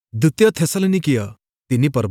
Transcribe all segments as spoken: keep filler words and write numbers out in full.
ଦ୍ୱିତୀୟ ଥେସଲନିକୀୟ ତିନି ପର୍ବ।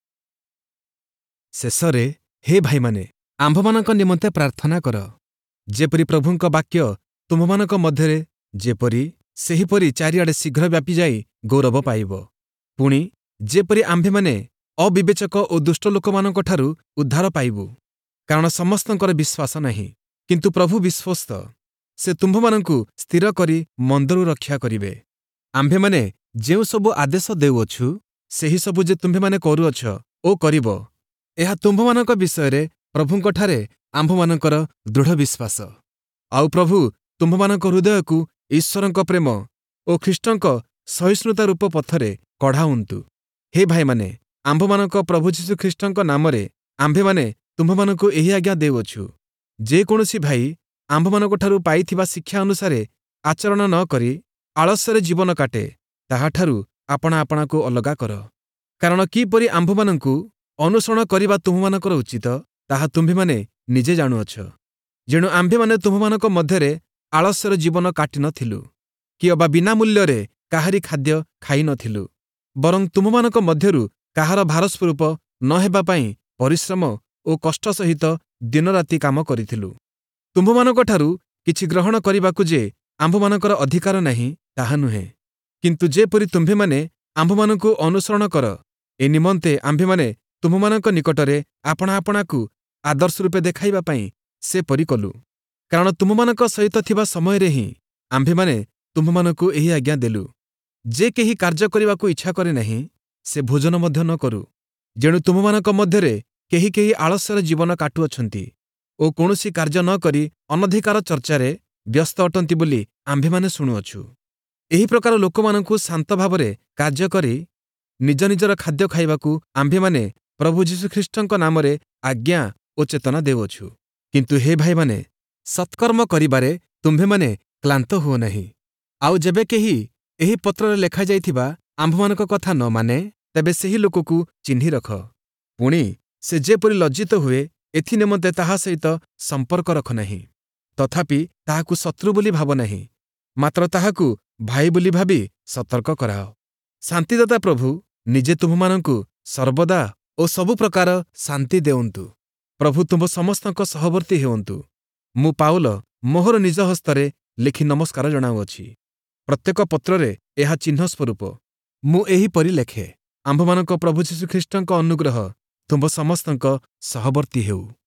ଶେଷରେ ହେ ଭାଇମାନେ, ଆମ୍ଭମାନଙ୍କ ନିମନ୍ତେ ପ୍ରାର୍ଥନା କର, ଯେପରି ପ୍ରଭୁଙ୍କ ବାକ୍ୟ ତୁମ୍ଭମାନଙ୍କ ମଧ୍ୟରେ ଯେପରି ସେହିପରି ଚାରିଆଡ଼େ ଶୀଘ୍ର ବ୍ୟାପିଯାଇ ଗୌରବ ପାଇବ। ପୁଣି ଯେପରି ଆମ୍ଭେମାନେ ଅବିବେଚକ ଓ ଦୁଷ୍ଟ ଲୋକମାନଙ୍କଠାରୁ ଉଦ୍ଧାର ପାଇବୁ। କାରଣ ସମସ୍ତଙ୍କର ବିଶ୍ୱାସ ନାହିଁ, କିନ୍ତୁ ପ୍ରଭୁ ବିଶ୍ୱସ୍ତ, ସେ ତୁମ୍ଭମାନଙ୍କୁ ସ୍ଥିର କରି ମନ୍ଦରୁ ରକ୍ଷା କରିବେ। ଆମ୍ଭେମାନେ ଯେଉଁ ସବୁ ଆଦେଶ ଦେଉଅଛୁ, ସେହି ସବୁ ଯେ ତୁମ୍ଭେମାନେ କରୁଅଛ ଓ କରିବ, ଏହା ତୁମ୍ଭମାନଙ୍କ ବିଷୟରେ ପ୍ରଭୁଙ୍କଠାରେ ଆମ୍ଭମାନଙ୍କର ଦୃଢ଼ ବିଶ୍ୱାସ। ଆଉ ପ୍ରଭୁ ତୁମ୍ଭମାନଙ୍କ ହୃଦୟକୁ ଈଶ୍ୱରଙ୍କ ପ୍ରେମ ଓ ଖ୍ରୀଷ୍ଟଙ୍କ ସହିଷ୍ଣୁତା ରୂପ ପଥରେ କଢ଼ାଉନ୍ତୁ। ହେ ଭାଇମାନେ, ଆମ୍ଭମାନଙ୍କ ପ୍ରଭୁ ଯୀଶୁଖ୍ରୀଷ୍ଟଙ୍କ ନାମରେ ଆମ୍ଭେମାନେ ତୁମ୍ଭମାନଙ୍କୁ ଏହି ଆଜ୍ଞା ଦେଉଅଛୁ, ଯେ କୌଣସି ଭାଇ ଆମ୍ଭମାନଙ୍କଠାରୁ ପାଇଥିବା ଶିକ୍ଷା ଅନୁସାରେ ଆଚରଣ ନ କରି ଆଳସ୍ୟରେ ଜୀବନ କାଟେ, ତାହାଠାରୁ ଆପଣା ଆପଣାକୁ ଅଲଗା କର। କାରଣ କିପରି ଆମ୍ଭମାନଙ୍କୁ ଅନୁସରଣ କରିବା ତୁମ୍ଭମାନଙ୍କର ଉଚିତ, ତାହା ତୁମ୍ଭେମାନେ ନିଜେ ଜାଣୁଅଛ। ଯେଣୁ ଆମ୍ଭେମାନେ ତୁମ୍ଭମାନଙ୍କ ମଧ୍ୟରେ ଆଳସ୍ୟର ଜୀବନ କାଟି ନ ଥିଲୁ, କି ଅବା ବିନା ମୂଲ୍ୟରେ କାହାରି ଖାଦ୍ୟ ଖାଇ ନ ଥିଲୁ, ବରଂ ତୁମ୍ଭମାନଙ୍କ ମଧ୍ୟରୁ କାହାର ଭାରସ୍ୱରୂପ ନ ହେବା ପାଇଁ ପରିଶ୍ରମ ଓ କଷ୍ଟ ସହିତ ଦିନରାତି କାମ କରିଥିଲୁ। ତୁମ୍ଭମାନଙ୍କଠାରୁ କିଛି ଗ୍ରହଣ କରିବାକୁ ଯେ ଆମ୍ଭମାନଙ୍କର ଅଧିକାର ନାହିଁ, ତାହା ନୁହେଁ, କିନ୍ତୁ ଯେପରି ତୁମ୍ଭେମାନେ ଆମ୍ଭମାନଙ୍କୁ ଅନୁସରଣ କର, ଏ ନିମନ୍ତେ ଆମ୍ଭେମାନେ ତୁମ୍ଭମାନଙ୍କ ନିକଟରେ ଆପଣା ଆପଣାକୁ ଆଦର୍ଶ ରୂପେ ଦେଖାଇବା ପାଇଁ ସେପରି କଲୁ। କାରଣ ତୁମ୍ଭମାନଙ୍କ ସହିତ ଥିବା ସମୟରେ ହିଁ ଆମ୍ଭେମାନେ ତୁମ୍ଭମାନଙ୍କୁ ଏହି ଆଜ୍ଞା ଦେଲୁ, ଯେ କେହି କାର୍ଯ୍ୟ କରିବାକୁ ଇଚ୍ଛା କରେ ନାହିଁ, ସେ ଭୋଜନ ମଧ୍ୟ ନ କରୁ। ଯେଣୁ ତୁମ୍ଭମାନଙ୍କ ମଧ୍ୟରେ କେହି କେହି ଆଳସ୍ୟର ଜୀବନ କାଟୁଅଛନ୍ତି ଓ କୌଣସି କାର୍ଯ୍ୟ ନ କରି ଅନଧିକାର ଚର୍ଚ୍ଚାରେ ବ୍ୟସ୍ତ ଅଟନ୍ତି ବୋଲି ଆମ୍ଭେମାନେ ଶୁଣୁଅଛୁ। ଏହି ପ୍ରକାର ଲୋକମାନଙ୍କୁ ଶାନ୍ତ ଭାବରେ କାର୍ଯ୍ୟ କରି ନିଜ ନିଜର ଖାଦ୍ୟ ଖାଇବାକୁ ଆମ୍ଭେମାନେ ପ୍ରଭୁ ଯୀଶୁଖ୍ରୀଷ୍ଟଙ୍କ ନାମରେ ଆଜ୍ଞା ଓ ଚେତନା ଦେଉଅଛୁ। କିନ୍ତୁ ହେ ଭାଇମାନେ, ସତ୍କର୍ମ କରିବାରେ ତୁମ୍ଭେମାନେ କ୍ଳାନ୍ତ ହୁଅ ନାହିଁ। ଆଉ ଯେବେ କେହି ଏହି ପତ୍ରରେ ଲେଖାଯାଇଥିବା ଆମ୍ଭମାନଙ୍କ କଥା ନ ମାନେ, ତେବେ ସେହି ଲୋକକୁ ଚିହ୍ନି ରଖ। ପୁଣି ସେ ଯେପରି ଲଜ୍ଜିତ ହୁଏ, ଏଥି ନିମନ୍ତେ ତାହା ସହିତ ସମ୍ପର୍କ ରଖ ନାହିଁ। ତଥାପି ତାହାକୁ ଶତ୍ରୁ ବୋଲି ଭାବ ନାହିଁ, ମାତ୍ର ତାହାକୁ ଭାଇ ବୋଲି ଭାବି ସତର୍କ କରାଅ। ଶାନ୍ତିଦାତା ପ୍ରଭୁ ନିଜେ ତୁମ୍ଭମାନଙ୍କୁ ସର୍ବଦା ଓ ସବୁ ପ୍ରକାର ଶାନ୍ତି ଦେଉନ୍ତୁ। ପ୍ରଭୁ ତୁମ୍ଭ ସମସ୍ତଙ୍କ ସହବର୍ତ୍ତୀ ହେଉନ୍ତୁ। ମୁଁ ପାଉଲ ମୋହର ନିଜ ହସ୍ତରେ ଲେଖି ନମସ୍କାର ଜଣାଉଅଛି। ପ୍ରତ୍ୟେକ ପତ୍ରରେ ଏହା ଚିହ୍ନ ସ୍ୱରୂପ। ମୁଁ ଏହିପରି ଲେଖେ। ଆମ୍ଭମାନଙ୍କ ପ୍ରଭୁ ଯୀଶୁଖ୍ରୀଷ୍ଟଙ୍କ ଅନୁଗ୍ରହ ତୁମ୍ଭ ସମସ୍ତଙ୍କ ସହବର୍ତ୍ତୀ ହେଉ।